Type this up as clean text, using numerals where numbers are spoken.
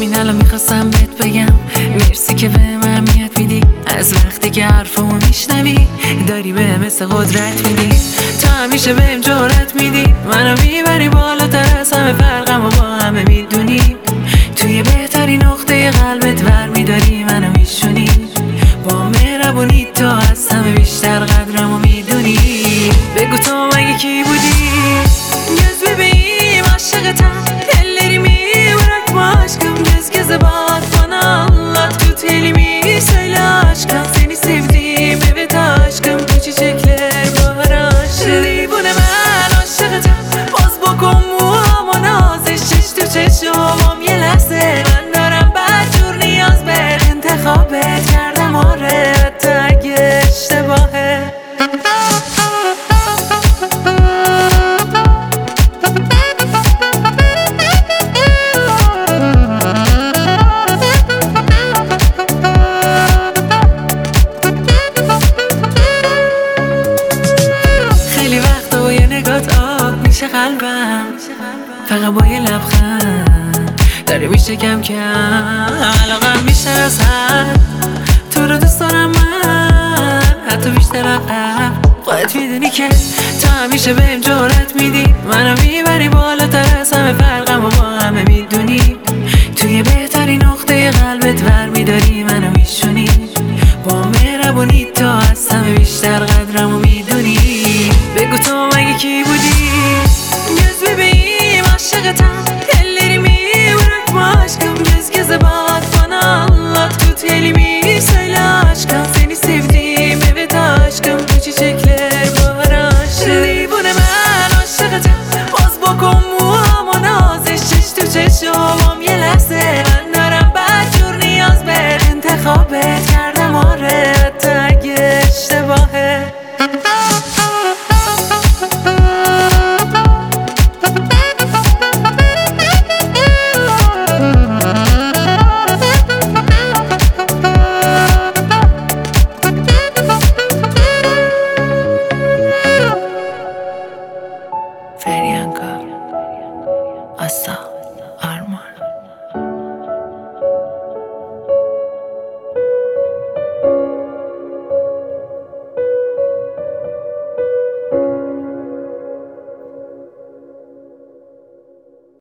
همین الان میخواستم بهت بگم مرسی که بهم اهمیت میدی. از وقتی که حرفمو میشنوی داری بهم مثل قدرت میدی. تو همیشه بهم جرأت میدی، منو میبری بالاتر از همه، فرقمو با همه میدونی. توی بهترین نقطه قلبت ور میداری منو میشونی. با مهربونی تو از همه بیشتر قدرمو میدونی. بگو تو مگه کی بودی؟ göz bebeğim aşıktan ellerimi bırakma aşkım. Göz göze bak bana anlat, tut elimi söyle aşkım. Seni sevdim evet aşkım, bu çiçekler bahar aşkı. Bu ne ben aşıktan باز بکن موهامو نازش، چش تو چشمام یه لحظه. من دارم بدجور نیاز به انتخابت کردم آره، حتی اگه اشتباهه. خیلی وقتا با یه نگات آب میشه قلبم، فقط با یه لبخند داره میشه کم کم. علاقم میشه از حد، تو رو دوست دارم من حتی بیشتر عقب. خودت میدونی که تو همیشه بهم جرأت میدی، منو میبری بالاتر از همه، فرقمو با همه میدونی. توی بهترین نقطه قلبت ور میداری منو میشونی. با مهربونی تو از همه بیشتر